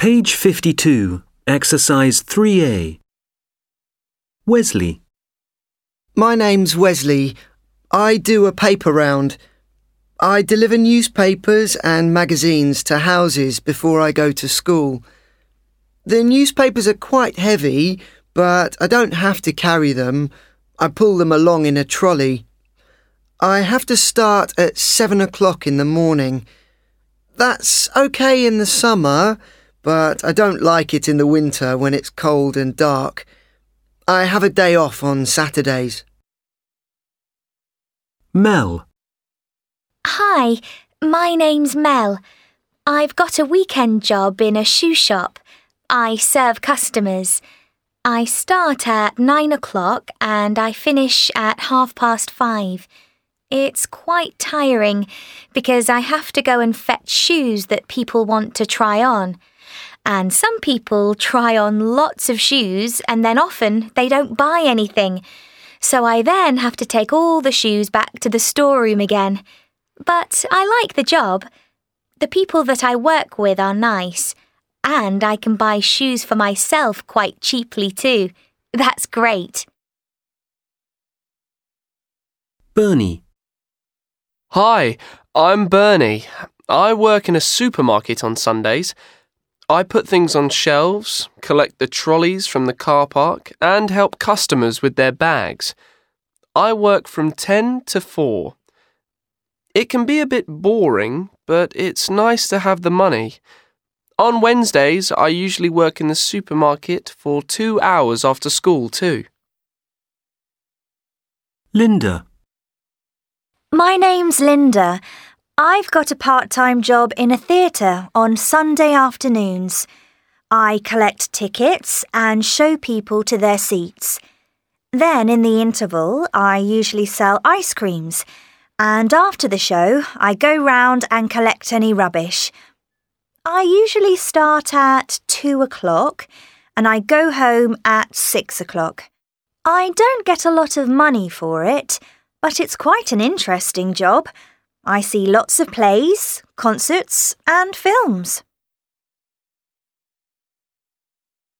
Page 52, Exercise 3A. Wesley. My name's Wesley. I do a paper round. I deliver newspapers and magazines to houses before I go to school. The newspapers are quite heavy, but I don't have to carry them. I pull them along in a trolley. I have to start at 7 o'clock in the morning. That's okay in the summer, but I don't like it in the winter when it's cold and dark. I have a day off on Saturdays. Mel. Hi, my name's Mel. I've got a weekend job in a shoe shop. I serve customers. I start at 9 o'clock and I finish at 5:30. It's quite tiring because I have to go and fetch shoes that people want to try on. And some people try on lots of shoes and then often they don't buy anything. So I then have to take all the shoes back to the storeroom again. But I like the job. The people that I work with are nice. And I can buy shoes for myself quite cheaply too. That's great. Bernie. Hi, I'm Bernie. I work in a supermarket on Sundays. I put things on shelves, collect the trolleys from the car park, and help customers with their bags. I work from 10 to 4. It can be a bit boring, but it's nice to have the money. On Wednesdays, I usually work in the supermarket for 2 hours after school too. Linda. My name's Linda. I've got a part-time job in a theatre on Sunday afternoons. I collect tickets and show people to their seats. Then in the interval, I usually sell ice creams. And after the show, I go round and collect any rubbish. I usually start at 2 o'clock and I go home at 6 o'clock. I don't get a lot of money for it, but it's quite an interesting job. I see lots of plays, concerts and films.